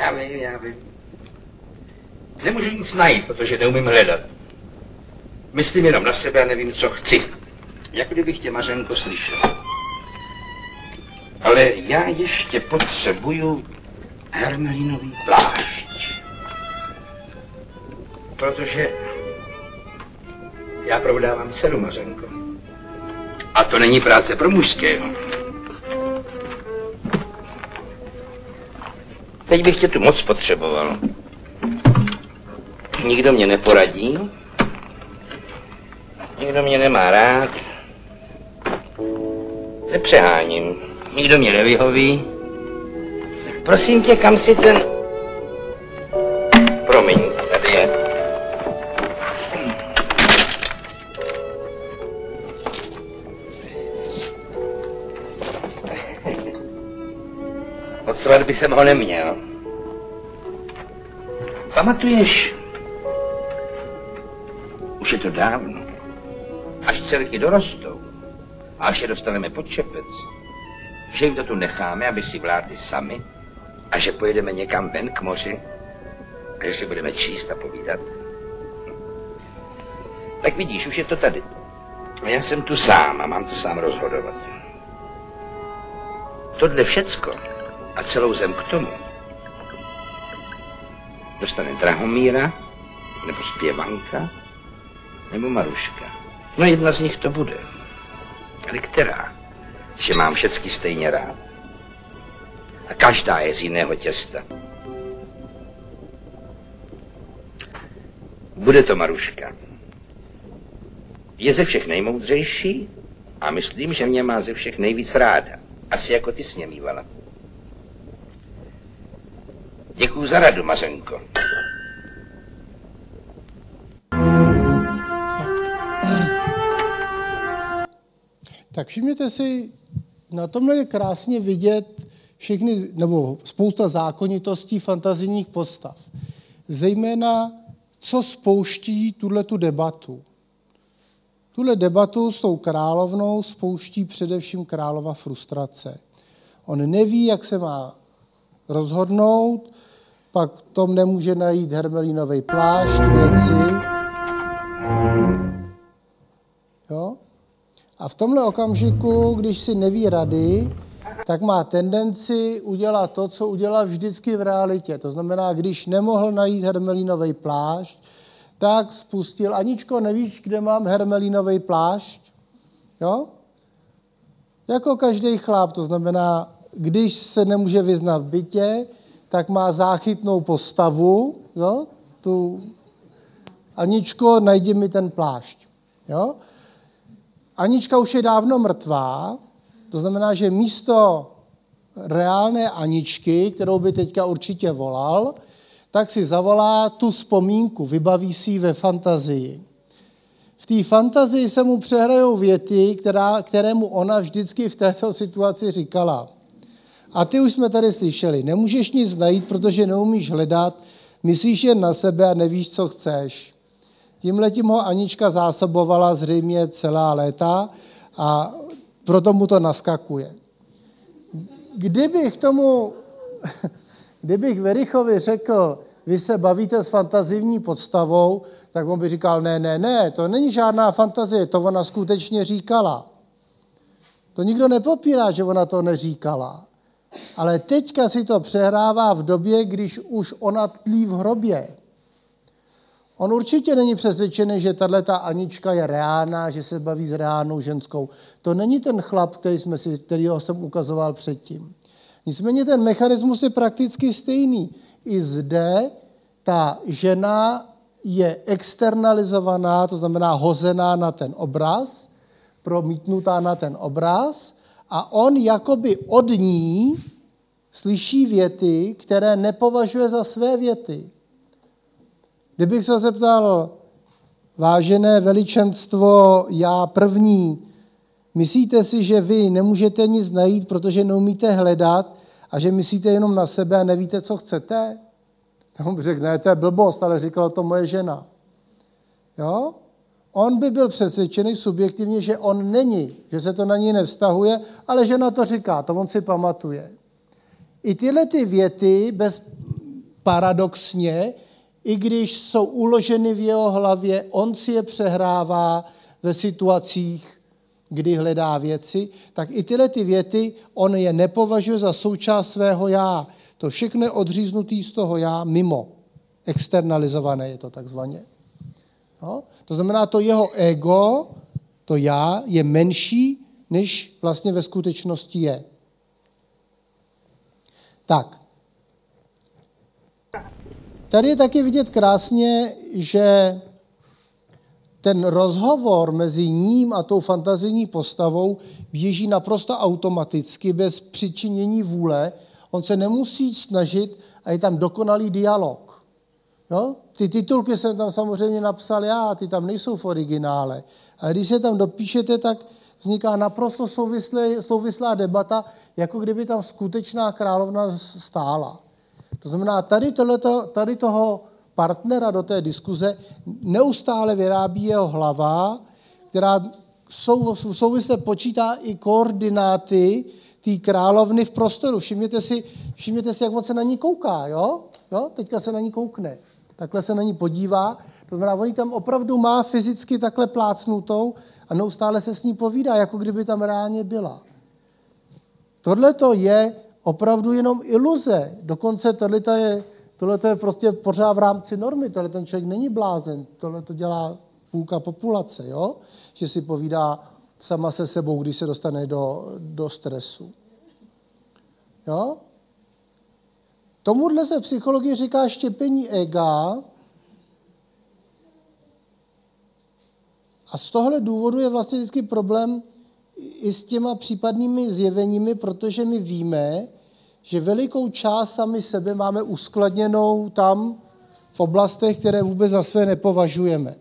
Já vím. Nemůžu nic najít, protože neumím hledat. Myslím jenom na sebe a nevím, co chci. Jak kdybych tě, Mařenko, slyšel. Ale já ještě potřebuju hermelinový plášť. Protože já prodávám dceru, Mařenko. A to není práce pro mužského. Teď bych tě tu moc potřeboval. Nikdo mě neporadí. Nikdo mě nemá rád. Nepřeháním. Nikdo mě nevyhoví. Prosím tě, kam si ten... Promiň, tady je. Od svatby jsem ho neměl. Pamatuješ? Už je to dávno. Až dcerky dorostou a až je dostaneme pod čepec, že jim to tu necháme, aby si vládli sami a že pojedeme někam ven k moři a že si budeme číst a povídat. Tak vidíš, už je to tady. A já jsem tu sám a mám tu sám rozhodovat. Tohle všecko a celou zem k tomu dostane Drahomíra, nebo zpěvanka, nebo Maruška. No jedna z nich to bude. Ale která? Že mám všecky stejně rád. A každá je z jiného těsta. Bude to Maruška. Je ze všech nejmoudřejší a myslím, že mě má ze všech nejvíc ráda. Asi jako ty jsi mě mývala. Děkuju za radu, Mařenko. Tak všimněte si, na tomhle je krásně vidět všechny, nebo spousta zákonitostí fantazijních postav. Zejména, co spouští tuhletu debatu. Tuhle debatu s tou královnou spouští především králova frustrace. On neví, jak se má rozhodnout, pak tom nemůže najít hermelínový plášť, věci. Jo? A v tomhle okamžiku, když si neví rady, tak má tendenci udělat to, co udělal vždycky v realitě. To znamená, když nemohl najít hermelínový plášť, tak spustil: Aničko, nevíš, kde mám hermelínový plášť? Jo? Jako každý chlap, to znamená, když se nemůže vyznat v bytě, tak má záchytnou postavu, jo? Tu Aničko, najdi mi ten plášť. Jo? Anička už je dávno mrtvá, to znamená, že místo reálné Aničky, kterou by teďka určitě volal, tak si zavolá tu vzpomínku, vybaví si ji ve fantazii. V té fantazii se mu přehrajou věty, kterému ona vždycky v této situaci říkala. A ty už jsme tady slyšeli, nemůžeš nic najít, protože neumíš hledat, myslíš jen na sebe a nevíš, co chceš. Tímhletím ho Anička zásobovala zřejmě celá léta a proto mu to naskakuje. Kdybych Verichovi řekl, vy se bavíte s fantazivní podstavou, tak on by říkal, ne, to není žádná fantazie, to ona skutečně říkala. To nikdo nepopírá, že ona to neříkala. Ale teďka si to přehrává v době, když už ona tlí v hrobě. On určitě není přesvědčený, že tato Anička je reálná, že se baví s reálnou ženskou. To není ten chlap, kterýho jsem ukazoval předtím. Nicméně ten mechanismus je prakticky stejný. I zde ta žena je externalizovaná, to znamená hozená na ten obraz, promítnutá na ten obraz a on jakoby od ní slyší věty, které nepovažuje za své věty. Kdybych se zeptal, vážené veličenstvo, já první, myslíte si, že vy nemůžete nic najít, protože neumíte hledat a že myslíte jenom na sebe a nevíte, co chcete? Tak on by řekl, ne, to je blbost, ale říkala to moje žena. Jo? On by byl přesvědčený subjektivně, že on není, že se to na ní nevztahuje, ale žena to říká, to on si pamatuje. I tyhle ty věty paradoxně, i když jsou uloženy v jeho hlavě, on si je přehrává ve situacích, kdy hledá věci, tak i tyhle ty věty on je nepovažuje za součást svého já. To všechno je odříznutý z toho já mimo. Externalizované je to takzvaně. No? To znamená, to jeho ego, to já, je menší, než vlastně ve skutečnosti je. Tak. Tady je taky vidět krásně, že ten rozhovor mezi ním a tou fantazijní postavou běží naprosto automaticky, bez přičinění vůle. On se nemusí snažit a je tam dokonalý dialog. Jo? Ty titulky jsem tam samozřejmě napsal já, ty tam nejsou v originále. Ale když se tam dopíšete, tak vzniká naprosto souvislá debata, jako kdyby tam skutečná královna stála. To znamená, tady toho partnera do té diskuze neustále vyrábí jeho hlava, která souvisle počítá i koordináty té královny v prostoru. Všimněte si, jak moc se na ní kouká, jo? Teďka se na ní koukne. Takhle se na ní podívá. To znamená, on ji tam opravdu má fyzicky takhle plácnutou a neustále se s ní povídá, jako kdyby tam reálně byla. Tohle to je opravdu jenom iluze. Dokonce tohle je prostě pořád v rámci normy. Tohle ten člověk není blázen. Tohle to dělá půlka populace, jo? Že si povídá sama se sebou, když se dostane do stresu. Jo? Tomuhle se v psychologii říká štěpení ega. A z tohle důvodu je vlastně vždycky problém i s těma případnými zjeveními, protože my víme, že velikou část sami sebe máme uskladněnou tam v oblastech, které vůbec za své nepovažujeme.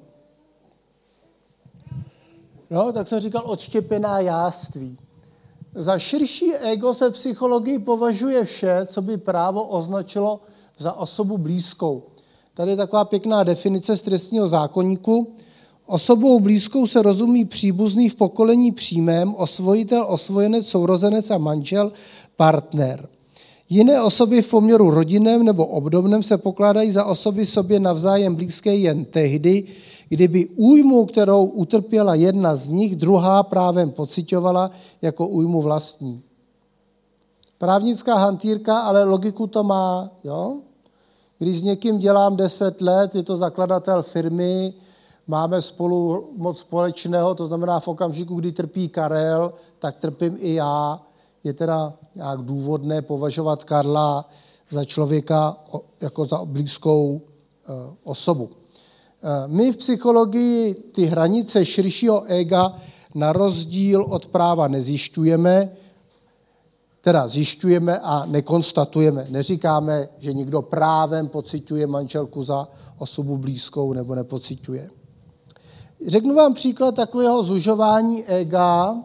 Jo, tak jsem říkal odštěpená jáství. Za širší ego se v psychologii považuje vše, co by právo označilo za osobu blízkou. Tady je taková pěkná definice z trestního zákoníku. Osobou blízkou se rozumí příbuzný v pokolení přímém, osvojitel, osvojenec, sourozenec a manžel, partner. Jiné osoby v poměru rodinném nebo obdobném se pokládají za osoby sobě navzájem blízké jen tehdy, kdyby újmu, kterou utrpěla jedna z nich, druhá právem pociťovala jako újmu vlastní. Právnická hantýrka, ale logiku to má. Jo? Když s někým dělám 10 let, je to zakladatel firmy, máme spolu moc společného, to znamená v okamžiku, kdy trpí Karel, tak trpím i já. Je teda nějak důvodné považovat Karla za člověka jako za blízkou osobu. My v psychologii ty hranice širšího ega na rozdíl od práva nezjišťujeme, teda zjišťujeme a nekonstatujeme. Neříkáme, že někdo právem pociťuje manželku za osobu blízkou nebo nepociťuje. Řeknu vám příklad takového zužování ega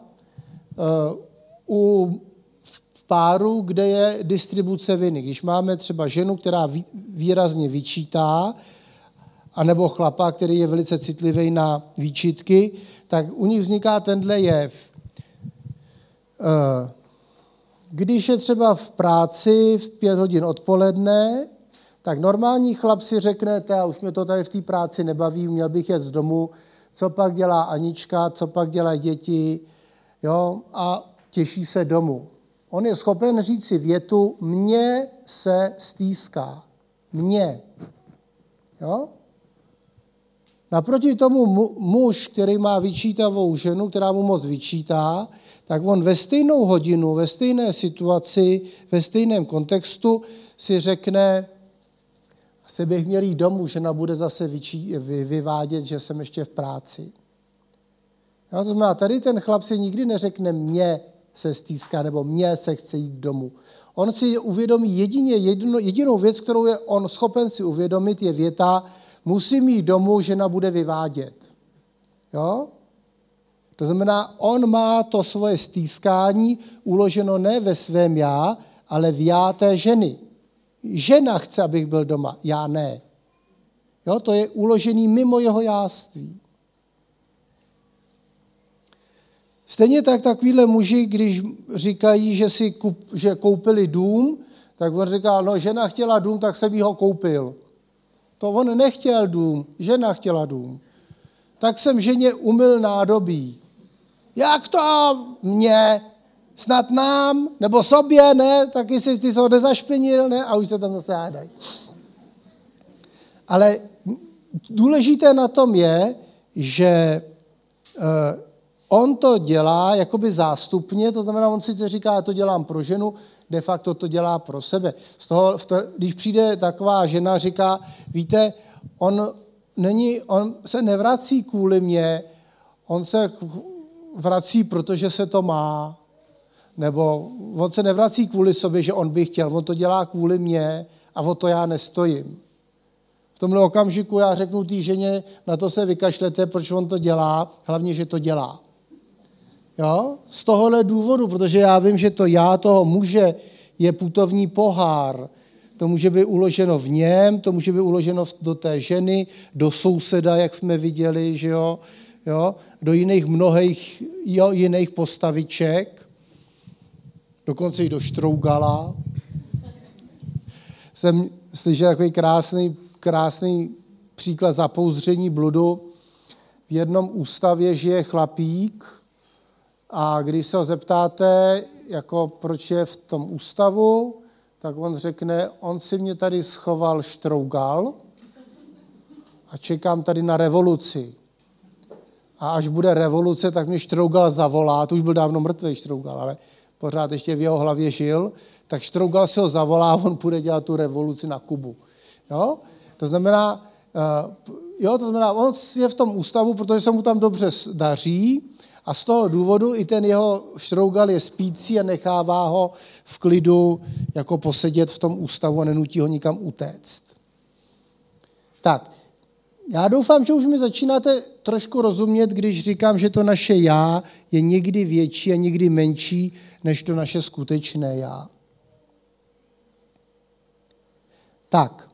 v páru, kde je distribuce viny. Když máme třeba ženu, která výrazně vyčítá, anebo chlapa, který je velice citlivý na výčitky, tak u nich vzniká tenhle jev. Když je třeba v práci v 5 hodin odpoledne, tak normální chlap si řekne, už mě to tady v té práci nebaví, měl bych jet z domu, co pak dělá Anička, co pak dělají děti, jo, a těší se domů. On je schopen říct si větu, mně se stýská. Mně. Jo? Naproti tomu muž, který má vyčítavou ženu, která mu moc vyčítá, tak on ve stejnou hodinu, ve stejné situaci, ve stejném kontextu si řekne, asi bych měl jít domů, žena bude zase vyvádět, že jsem ještě v práci. Jo, to znamená, tady ten chlap si nikdy neřekne, mně se stýská, nebo mně se chce jít domů. On si uvědomí jedinou věc, kterou je on schopen si uvědomit, je věta, musím jít domů, žena bude vyvádět. Jo? To znamená, on má to svoje stýskání uloženo ne ve svém já, ale v já té ženy. Žena chce, abych byl doma, já ne. Jo? To je uložený mimo jeho jáství. Stejně tak takovýhle muži, když říkají, že koupili dům, Tak on říkal, no žena chtěla dům, tak jsem jí ho koupil. To on nechtěl dům, žena chtěla dům. Tak jsem ženě umyl nádobí. Jak to mě? Snad nám? Nebo sobě, ne? Taky si ty ho nezašpinil, ne? A už se tam zase hádají. Ale důležité na tom je, že on to dělá jakoby zástupně, to znamená, on sice říká, já to dělám pro ženu, de facto to dělá pro sebe. Když přijde taková žena, říká, víte, on se nevrací kvůli mě, on se vrací, protože se to má. Nebo on se nevrací kvůli sobě, že on by chtěl, on to dělá kvůli mě a o to já nestojím. V tomhle okamžiku já řeknu té ženě, na to se vykašlete, proč on to dělá, hlavně, že to dělá. Jo? Z tohohle důvodu, protože já vím, že to já toho muže je putovní pohár. To může být uloženo v něm, to může být uloženo do té ženy, do souseda, jak jsme viděli, že jo? Do jiných postaviček, dokonce i do Štrougala. Jsem slyšel takový krásný příklad zapouzdření bludu. V jednom ústavě žije chlapík a když se ho zeptáte, jako proč je v tom ústavu, tak on řekne, on si mě tady schoval Štrougal a čekám tady na revoluci. A až bude revoluce, tak mě Štrougal zavolá, to už byl dávno mrtvý Štrougal, ale pořád ještě v jeho hlavě žil, tak Štrougal se ho zavolá a on půjde dělat tu revoluci na Kubu. Jo? To znamená, on je v tom ústavu, protože se mu tam dobře daří a z toho důvodu i ten jeho Štrougal je spící a nechává ho v klidu jako posedět v tom ústavu a nenutí ho nikam utéct. Tak, já doufám, že už mi začínáte trošku rozumět, když říkám, že to naše já je někdy větší a někdy menší, než to naše skutečné já. Tak.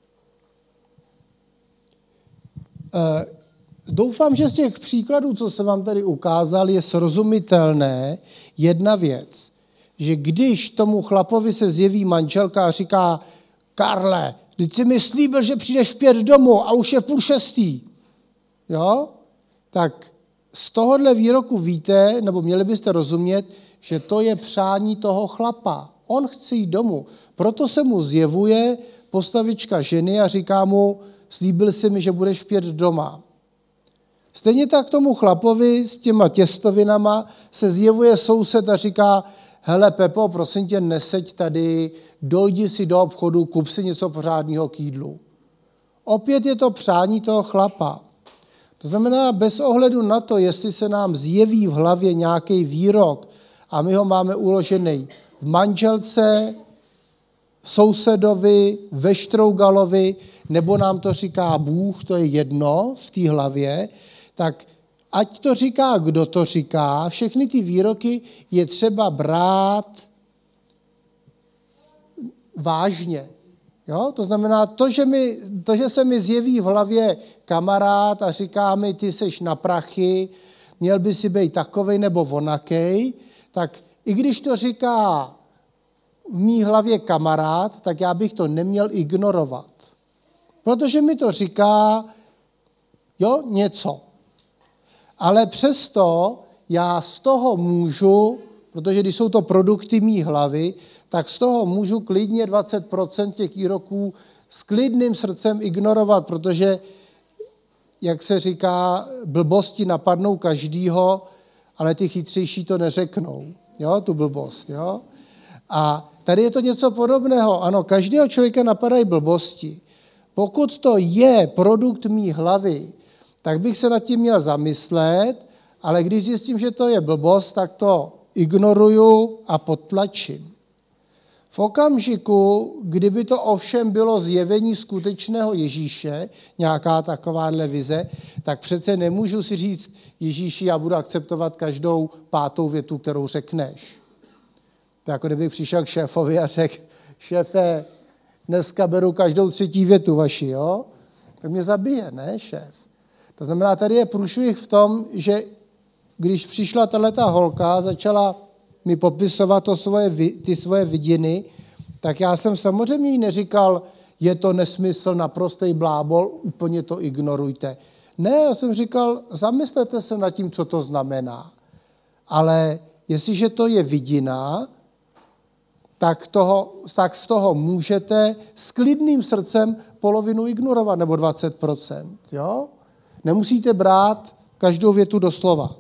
Doufám, že z těch příkladů, co jsem vám tady ukázal, je srozumitelné jedna věc, že když tomu chlapovi se zjeví manželka a říká, Karle, vždyť jsi mi slíbil, že přijdeš v 5 domů a už je 5:30. Jo? Tak z tohohle výroku víte, nebo měli byste rozumět, že to je přání toho chlapa. On chce jít domů. Proto se mu zjevuje postavička ženy a říká mu, slíbil jsi mi, že budeš v 5 doma. Stejně tak tomu chlapovi s těma těstovinama se zjevuje soused a říká, hele Pepo, prosím tě, neseď tady, dojdi si do obchodu, kup si něco pořádného k jídlu. Opět je to přání toho chlapa. To znamená, bez ohledu na to, jestli se nám zjeví v hlavě nějaký výrok a my ho máme uložený v manželce, v sousedovi, ve Štrougalovi, nebo nám to říká Bůh, to je jedno v té hlavě, tak ať to říká, kdo to říká, všechny ty výroky je třeba brát vážně. Jo? To znamená, to, že se mi zjeví v hlavě kamarád a říká mi, ty seš na prachy, měl by si být takovej nebo onakej, tak i když to říká v mý hlavě kamarád, tak já bych to neměl ignorovat. Protože mi to říká něco. Ale přesto já z toho můžu, protože když jsou to produkty mý hlavy, tak z toho můžu klidně 20% těch výroků s klidným srdcem ignorovat, protože, jak se říká, blbosti napadnou každýho, ale ty chytřejší to neřeknou. Jo, tu blbost. Jo? A tady je to něco podobného. Ano, každého člověka napadají blbosti. Pokud to je produkt mý hlavy, tak bych se nad tím měl zamyslet, ale když zjistím, že to je blbost, tak to ignoruju a potlačím. V okamžiku, kdyby to ovšem bylo zjevení skutečného Ježíše, nějaká takováhle vize, tak přece nemůžu si říct, Ježíši, já budu akceptovat každou 5. větu, kterou řekneš. To jako kdybych přišel k šéfovi a řekl, šéfe, dneska beru každou 3. větu vaši, jo? Tak mě zabije, ne, šéf? To znamená, tady je průšvih v tom, že když přišla tato holka, začala mi popisovat ty svoje vidiny, tak já jsem samozřejmě jí neříkal, je to nesmysl, naprostej blábol, úplně to ignorujte. Ne, já jsem říkal, zamyslete se nad tím, co to znamená. Ale jestliže to je vidina, tak z toho můžete s klidným srdcem polovinu ignorovat, nebo 20%. Jo? Nemusíte brát každou větu doslova.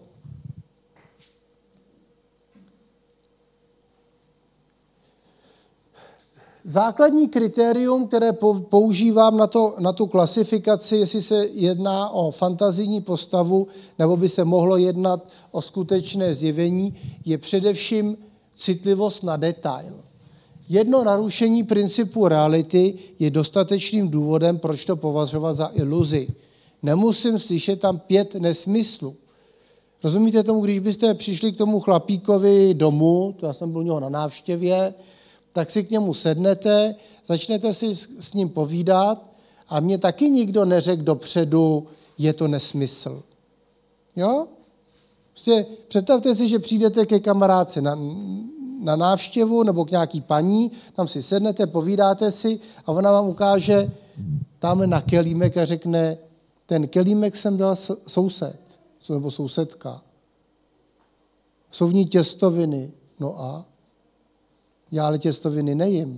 Základní kritérium, které používám na tu klasifikaci, jestli se jedná o fantazijní postavu, nebo by se mohlo jednat o skutečné zjevení, je především citlivost na detail. Jedno narušení principu reality je dostatečným důvodem, proč to považovat za iluzi. Nemusím slyšet tam 5 nesmyslů. Rozumíte tomu, když byste přišli k tomu chlapíkovi domů, to já jsem byl u něho na návštěvě, tak si k němu sednete, začnete si s ním povídat a mě taky nikdo neřekl dopředu, je to nesmysl. Jo? Prostě představte si, že přijdete ke kamarádce na návštěvu nebo k nějaký paní, tam si sednete, povídáte si a ona vám ukáže tamhle na kelímek a řekne, ten kelímek jsem dal soused nebo sousedka. Jsou v ní těstoviny. No a? Já ale těstoviny nejím.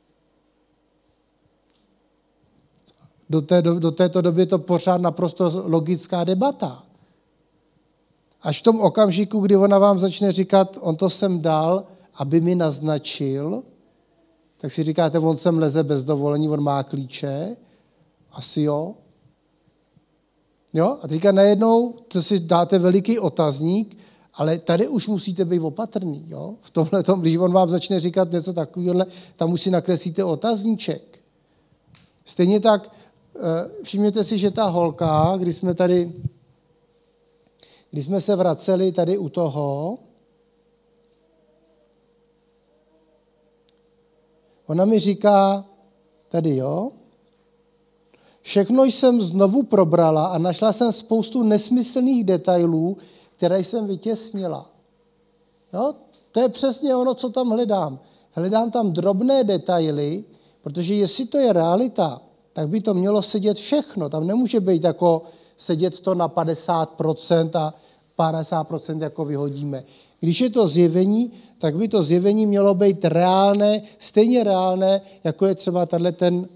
Do této doby je to pořád naprosto logická debata. Až v tom okamžiku, kdy ona vám začne říkat, on to sem dal, aby mi naznačil, tak si říkáte, on sem leze bez dovolení, on má klíče. Asi jo. Jo? A teďka najednou to si dáte veliký otazník, ale tady už musíte být opatrný. Jo? V tomhletom, když on vám začne říkat něco takového, tam už si nakreslíte otazníček. Stejně tak všimněte si, že ta holka, když jsme se vraceli tady u toho, ona mi říká, tady jo, všechno jsem znovu probrala a našla jsem spoustu nesmyslných detailů, které jsem vytěsnila. Jo? To je přesně ono, co tam hledám. Hledám tam drobné detaily, protože jestli to je realita, tak by to mělo sedět všechno. Tam nemůže být jako sedět to na 50% a 50% jako vyhodíme. Když je to zjevení, tak by to zjevení mělo být reálné, stejně reálné, jako je třeba tady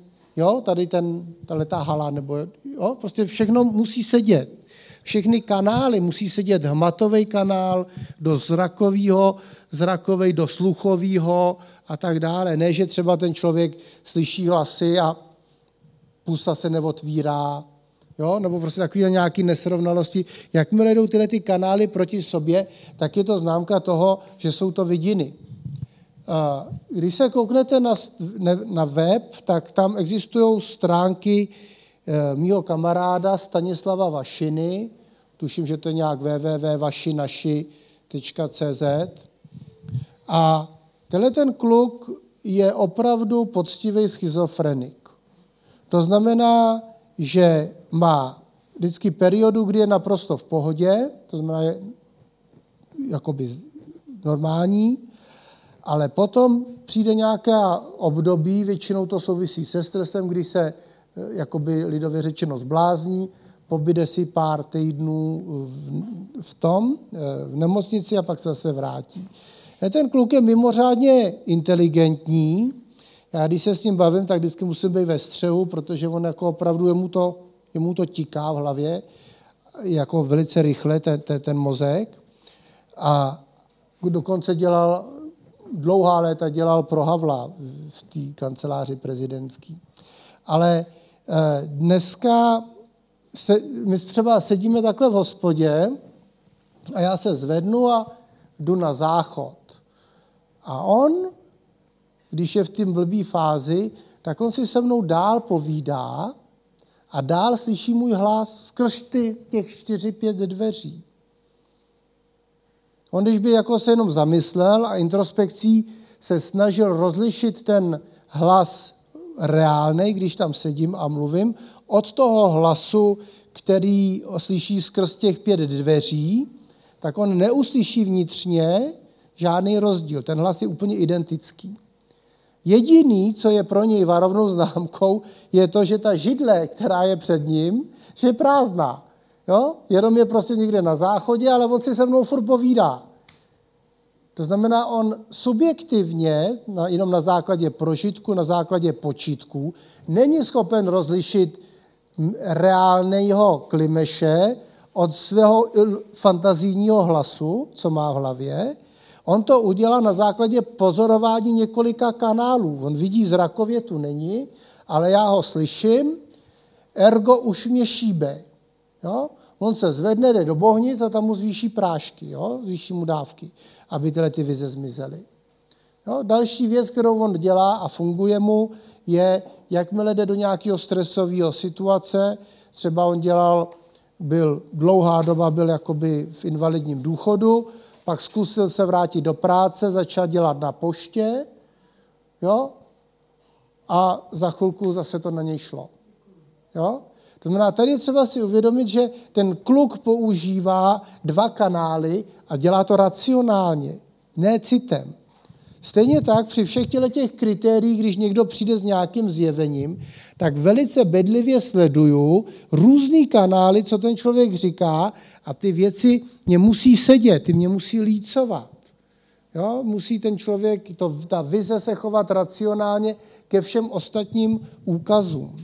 ta hala, nebo jo, prostě všechno musí sedět. Všechny kanály musí sedět hmatový kanál do zrakový do sluchového a tak dále. Ne, že třeba ten člověk slyší hlasy a pusa se neotvírá, jo? Nebo prostě takové nějaké nesrovnalosti. Jakmile jdou tyhle ty kanály proti sobě, tak je to známka toho, že jsou to vidiny. Když se kouknete na web, tak tam existují stránky mýho kamaráda Stanislava Vašiny, tuším, že to je nějak www.vašinaši.cz. A tenhle ten kluk je opravdu poctivý schizofrenik. To znamená, že má vždycky periodu, kdy je naprosto v pohodě, to znamená, je jakoby normální, ale potom přijde nějaké období, většinou to souvisí se stresem, kdy se jakoby lidově řečeno zblázní, pobyde si pár týdnů v nemocnici a pak se zase vrátí. Ten kluk je mimořádně inteligentní. Já když se s ním bavím, tak vždycky musím být ve střehu, protože on jako opravdu jemu to tiká v hlavě, jako velice rychle ten mozek. A dokonce dlouhá léta dělal pro Havla v té kanceláři prezidentský. Ale dneska my třeba sedíme takhle v hospodě a já se zvednu a jdu na záchod. A on, když je v té blbý fázi, tak on si se mnou dál povídá a dál slyší můj hlas skrz těch 4-5 dveří. On, když by jako se jenom zamyslel a introspekcí se snažil rozlišit ten hlas reálnej, když tam sedím a mluvím, od toho hlasu, který slyší skrz těch 5 dveří, tak on neuslyší vnitřně žádný rozdíl. Ten hlas je úplně identický. Jediný, co je pro něj varovnou známkou, je to, že ta židle, která je před ním, že je prázdná. Jo? Jenom je prostě někde na záchodě, ale on si se mnou furt povídá. To znamená, on subjektivně, jenom na základě prožitku, na základě počítků, není schopen rozlišit reálného Klimeše od svého fantazijního hlasu, co má v hlavě. On to udělá na základě pozorování několika kanálů. On vidí zrakově, tu není, ale já ho slyším, ergo už mě šíbe. Jo? On se zvedne, jde do Bohnic a tam mu zvýší prášky, jo? Zvýší mu dávky, aby tyhle ty vize zmizely. Jo? Další věc, kterou on dělá a funguje mu, je, jakmile jde do nějakého stresového situace, třeba on dlouhá doba byl jakoby v invalidním důchodu, pak zkusil se vrátit do práce, začal dělat na poště, jo? A za chvilku zase to na něj šlo. Jo? To znamená, tady je třeba si uvědomit, že ten kluk používá 2 kanály a dělá to racionálně, ne citem. Stejně tak při všech těch kritériích, když někdo přijde s nějakým zjevením, tak velice bedlivě sleduju různý kanály, co ten člověk říká, a ty věci mě musí sedět, ty mě musí lícovat. Jo? Musí ten člověk, ta vize se chovat racionálně ke všem ostatním úkazům.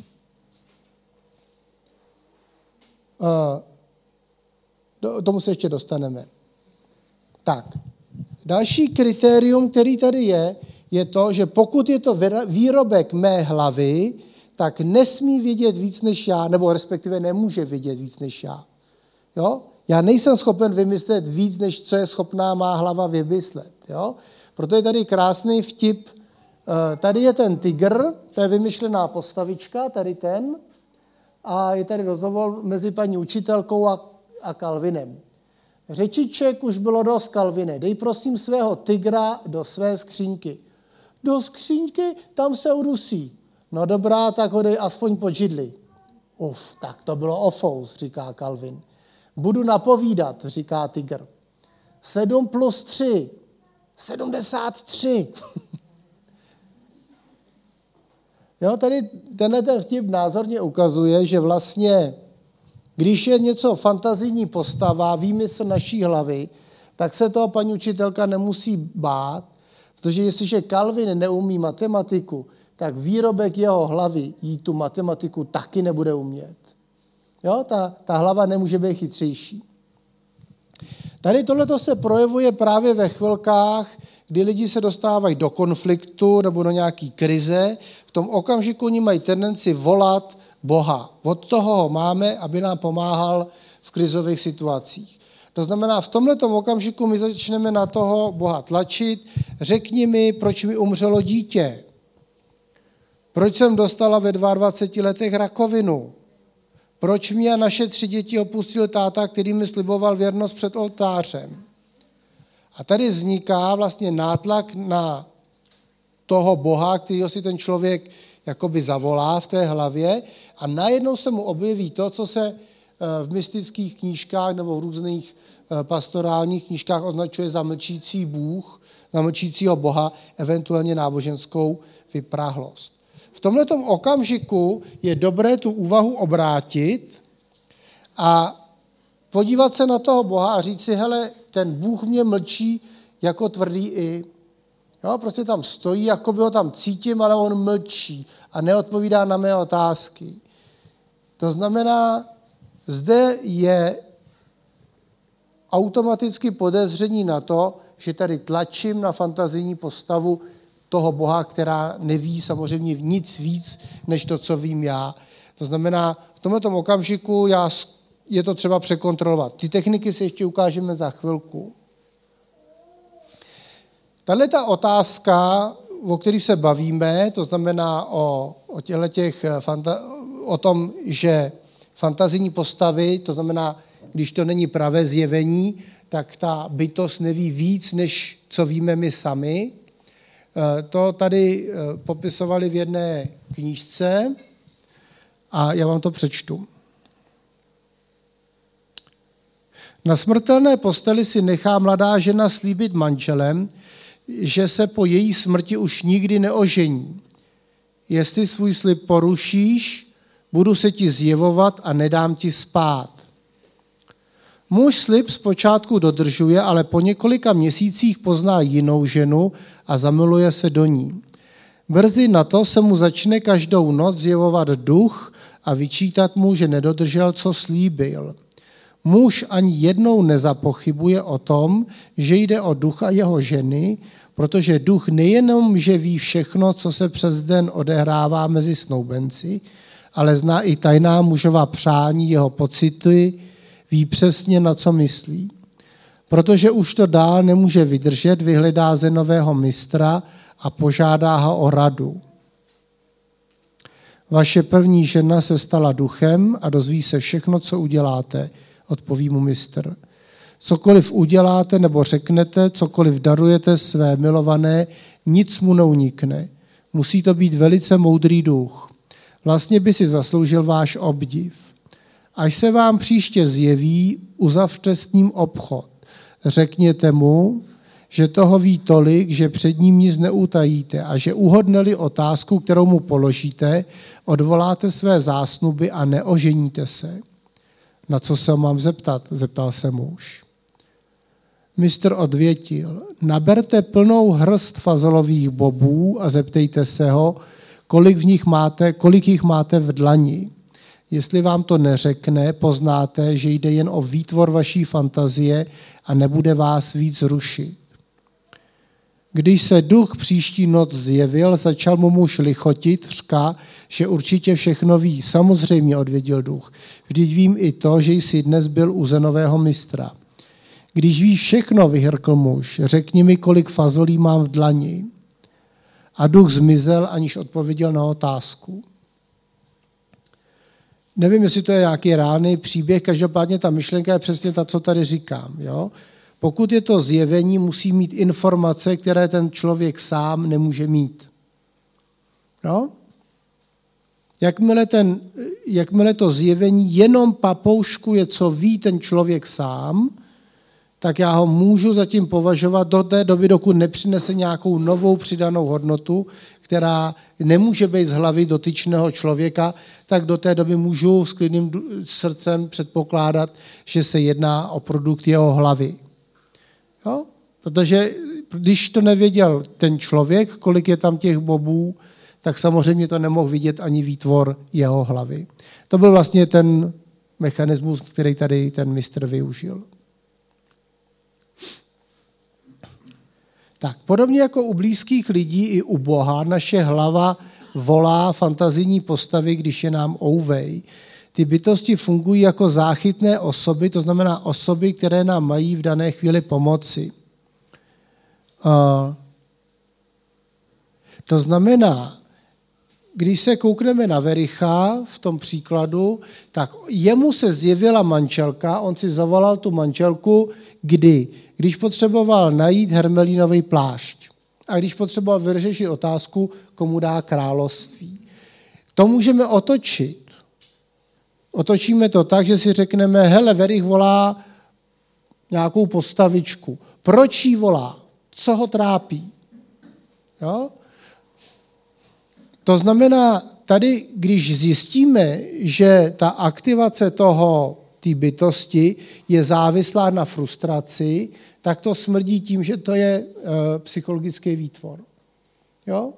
Tomu se ještě dostaneme. Tak, další kritérium, který tady je to, že pokud je to výrobek mé hlavy, tak nesmí vědět víc než já, nebo respektive nemůže vědět víc než já. Jo? Já nejsem schopen vymyslet víc, než co je schopná má hlava vymyslet. Jo? Proto je tady krásný vtip. Tady je ten tygr, to je vymyšlená postavička, tady ten, a je tady rozhovor mezi paní učitelkou a Kalvinem. Řečiček už bylo dost, Kalvine, dej prosím svého tygra do své skřínky. Do skřínky? Tam se udusí. No dobrá, tak ho dej aspoň pod židli. Tak to bylo ofous, říká Kalvin. Budu napovídat, říká tygr. 7 plus 3. 73. Jo, tady tenhle ten vtip názorně ukazuje, že vlastně, když je něco fantazijní postava, výmysl naší hlavy, tak se toho paní učitelka nemusí bát, protože jestliže Kalvin neumí matematiku, tak výrobek jeho hlavy jí tu matematiku taky nebude umět. Jo, ta hlava nemůže být chytřejší. Tady tohleto se projevuje právě ve chvilkách, kdy lidi se dostávají do konfliktu nebo do nějaký krize. V tom okamžiku oni mají tendenci volat Boha. Od toho ho máme, aby nám pomáhal v krizových situacích. To znamená, v tomhletom okamžiku my začneme na toho Boha tlačit. Řekni mi, proč mi umřelo dítě? Proč jsem dostala ve 22 letech rakovinu? Proč mě a naše 3 děti opustil táta, který mi sliboval věrnost před oltářem? A tady vzniká vlastně nátlak na toho Boha, kterýho si ten člověk jakoby zavolá v té hlavě, a najednou se mu objeví to, co se v mystických knížkách nebo v různých pastorálních knížkách označuje za mlčící Bůh, za mlčícího Boha, eventuálně náboženskou vypráhlost. V tomhletom okamžiku je dobré tu úvahu obrátit a podívat se na toho Boha a říct si, hele, ten Bůh mě mlčí jako tvrdý i. Jo, prostě tam stojí, jako by ho tam cítím, ale on mlčí a neodpovídá na mé otázky. To znamená, zde je automaticky podezření na to, že tady tlačím na fantazijní postavu toho Boha, která neví samozřejmě nic víc, než to, co vím já. To znamená, v tomto okamžiku je to třeba překontrolovat. Ty techniky si ještě ukážeme za chvilku. Tato otázka, o které se bavíme, to znamená o tom, že fantazijní postavy, to znamená, když to není pravé zjevení, tak ta bytost neví víc, než co víme my sami. To tady popisovali v jedné knížce a já vám to přečtu. Na smrtelné posteli si nechá mladá žena slíbit manželem, že se po její smrti už nikdy neožení. Jestli svůj slib porušíš, budu se ti zjevovat a nedám ti spát. Muž slib zpočátku dodržuje, ale po několika měsících pozná jinou ženu a zamiluje se do ní. Brzy na to se mu začne každou noc zjevovat duch a vyčítat mu, že nedodržel, co slíbil. Muž ani jednou nezapochybuje o tom, že jde o ducha jeho ženy, protože duch nejenom, že ví všechno, co se přes den odehrává mezi snoubenci, ale zná i tajná mužova přání, jeho pocity, ví přesně, na co myslí. Protože už to dál nemůže vydržet, vyhledá zenového mistra a požádá ho o radu. Vaše první žena se stala duchem a dozví se všechno, co uděláte, odpoví mu mistr. Cokoliv uděláte nebo řeknete, cokoliv darujete své milované, nic mu neunikne. Musí to být velice moudrý duch. Vlastně by si zasloužil váš obdiv. Až se vám příště zjeví, uzavřte s ním obchod. Řekněte mu, že toho ví tolik, že před ním nic neutajíte a že uhodne-li otázku, kterou mu položíte, odvoláte své zásnuby a neoženíte se. Na co se mám zeptat? Zeptal se muž. Mistr odvětil, naberte plnou hrst fazolových bobů a zeptejte se ho, kolik jich máte v dlani. Jestli vám to neřekne, poznáte, že jde jen o výtvor vaší fantazie a nebude vás víc rušit. Když se duch příští noc zjevil, začal mu muž lichotit, řka, že určitě všechno ví. Samozřejmě, odvěděl duch. Vždyť vím i to, že jsi dnes byl u zenového mistra. Když víš všechno, vyhrkl muž, řekni mi, kolik fazolí mám v dlani. A duch zmizel, aniž odpověděl na otázku. Nevím, jestli to je nějaký reálný příběh, každopádně ta myšlenka je přesně ta, co tady říkám. Jo? Pokud je to zjevení, musí mít informace, které ten člověk sám nemůže mít. No? Jakmile to zjevení jenom papouškuje, co ví ten člověk sám, tak já ho můžu zatím považovat do té doby, dokud nepřinese nějakou novou přidanou hodnotu, která nemůže být z hlavy dotyčného člověka, tak do té doby můžu s klidným srdcem předpokládat, že se jedná o produkt jeho hlavy. Jo? Protože když to nevěděl ten člověk, kolik je tam těch bobů, tak samozřejmě to nemohl vidět ani výtvor jeho hlavy. To byl vlastně ten mechanismus, který tady ten mistr využil. Tak, podobně jako u blízkých lidí i u Boha, naše hlava volá fantazijní postavy, když je nám ouvej. Ty bytosti fungují jako záchytné osoby, to znamená osoby, které nám mají v dané chvíli pomoci. To znamená, když se koukneme na Vericha v tom příkladu, tak jemu se zjevila manželka, on si zavolal tu manželku, když potřeboval najít hermelínový plášť a když potřeboval vyřešit otázku, komu dá království. To můžeme otočit. Otočíme to tak, že si řekneme, hele, Verich volá nějakou postavičku. Proč jí volá? Co ho trápí? Jo? To znamená, tady, když zjistíme, že ta aktivace té bytosti je závislá na frustraci, tak to smrdí tím, že to je psychologický výtvor. Jo?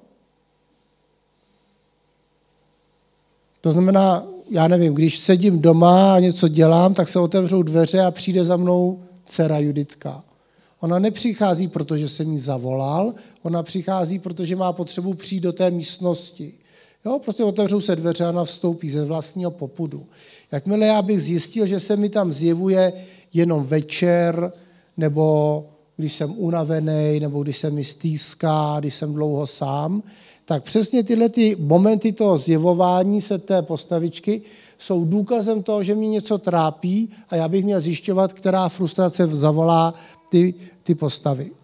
To znamená, já nevím, když sedím doma a něco dělám, tak se otevřou dveře a přijde za mnou dcera Juditka. Ona nepřichází, protože jsem jí zavolal, ona přichází, protože má potřebu přijít do té místnosti. Jo, prostě otevřou se dveře a ona vstoupí ze vlastního popudu. Jakmile já bych zjistil, že se mi tam zjevuje jenom večer, nebo když jsem unavený, nebo když se mi stýská, když jsem dlouho sám, tak přesně tyhle ty momenty toho zjevování se té postavičky jsou důkazem toho, že mě něco trápí a já bych měl zjišťovat, která frustrace zavolá ty postavy.